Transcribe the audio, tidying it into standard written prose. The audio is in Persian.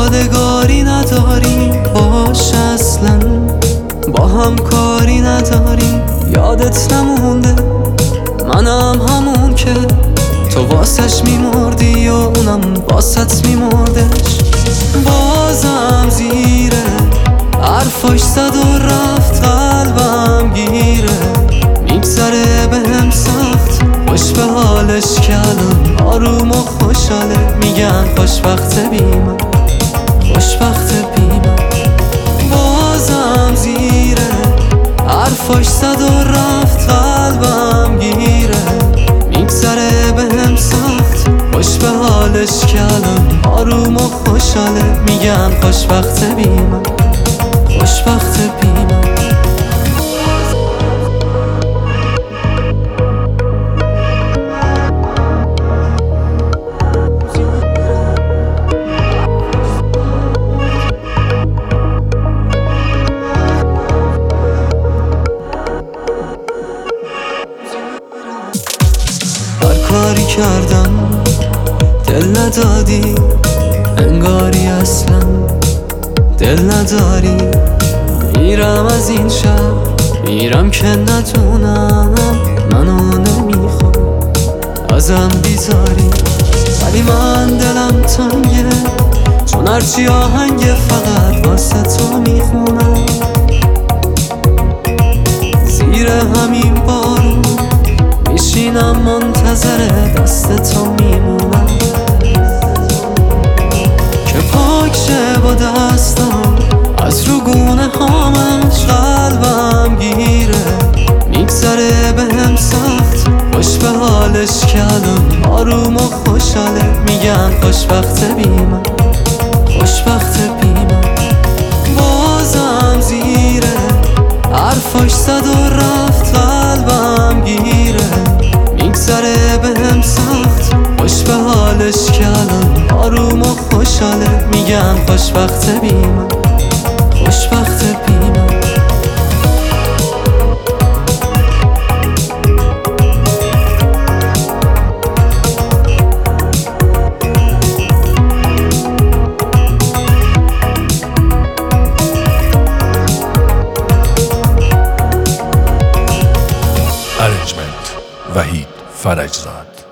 یادگاری نداری باش، اصلا با هم کاری نداری. یادت نمونده منم همون که تو واسش میمردی و اونم واسط میمردش. بازم زیره حرفاش زد و رفت، قلبم گیره میگذره بهم سخت. خوش به حالش که الان آروم و خوشحاله، میگن خوشبخت بی من، خوشبخت بی من. بازم زیره حرفاش زد و رفت، قلبم گیره میگذره بهم سخت. خوش به حالش که الان آروم و خوشحاله، میگن خوشبخت بی من، خوشبخت بی من. هر کاری کردم دل ندادی، انگاری اصلا دل نداری. میرم از این شهر، میرم که ندونم منو نمیخوام، ازم بیزاری. ولی من دلم تنگه، چون هرچی آهنگ فقط واسه تو میخونم. زیر همین بارون میشینم منتظر دست تو میمونم که پاک شه با دستم از رو گونه هامش. قلبم گیره میگذره بهم سخت. خوش به حالش که الان آروم و خوشحاله، میگن خوشبخت بی من، خوشبخت بی من. بازم زیره حرفاش زد و رفت، قلبم گیره میگذره بهم سخت. خوش به حالش که الان آروم و خوشحاله، میگن خوشبخت بی من، خوشبخت بی من. ارنجمنت وحید فرجزاد.